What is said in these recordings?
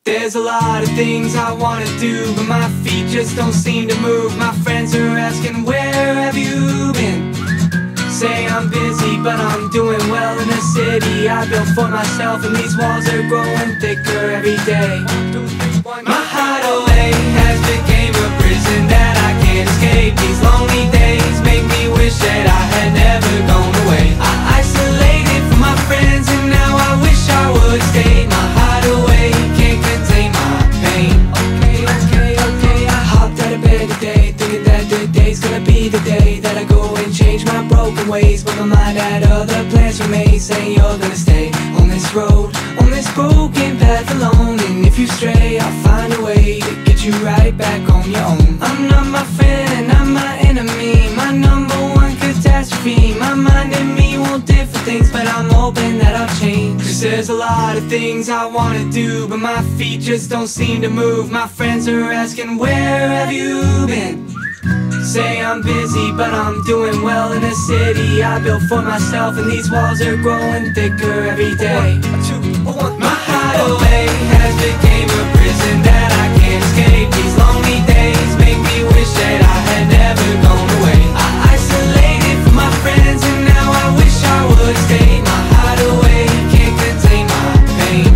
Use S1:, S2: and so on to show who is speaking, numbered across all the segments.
S1: There's a lot of things I wanna do, but my feet just don't seem to move. My friends are asking, where have you been? Say I'm busy, but I'm doing well in the city I built for myself, and these walls are growing thicker every day. My hideaway has become a prison that I can't escape. These lonely days make me wish that I had never gone away. I isolated from my friends, and now I wish I would stay. My hideaway can't contain my pain. Okay, I hopped out of bed today, thinking that today's gonna be the day that I go and change my broken ways. But my mind had other plans for me, saying you're gonna stay on this road, on this broken path alone. And if you stray, I'll find a way to get you right back on your own. I'm not my friend, I'm my enemy, my number one catastrophe. My mind and me want different things, but I'm hoping that I'll change. Cause there's a lot of things I wanna do, but my feet just don't seem to move. My friends are asking, where have you been? Say I'm busy, but I'm doing well in the city I built for myself, and these walls are growing thicker every day. My hideaway has become a prison that I can't escape. These lonely days make me wish that I had never gone away. I isolated from my friends, and now I wish I would stay. My hideaway can't contain my pain.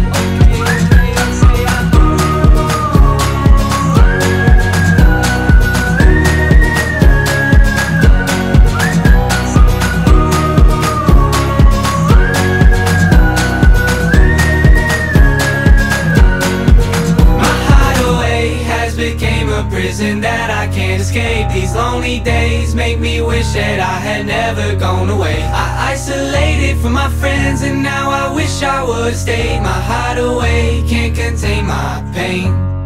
S1: Prison that I can't escape. These lonely days make me wish that I had never gone away. I isolated from my friends, and now I wish I would stay. My hideaway can't contain my pain.